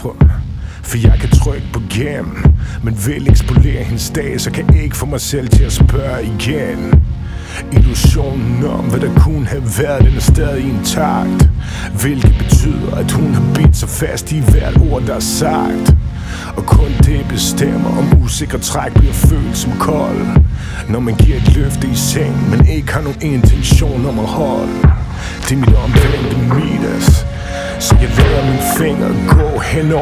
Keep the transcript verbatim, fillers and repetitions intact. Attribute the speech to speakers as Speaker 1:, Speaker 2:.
Speaker 1: For jeg kan trykke på gem, men vil eksponere hendes dag, så kan jeg ikke få mig selv til at spørge igen. Illusionen om, hvad der kunne have været, den er stadig intakt, hvilket betyder, at hun har bidt sig fast i hvert ord, der er sagt. Og kun det bestemmer, om usikre træk bliver følt som kold, når man giver et løfte i seng, men ikke har nogen intention om at holde. Det er mit omvendte Midas, så jeg lader mine fingre gå henover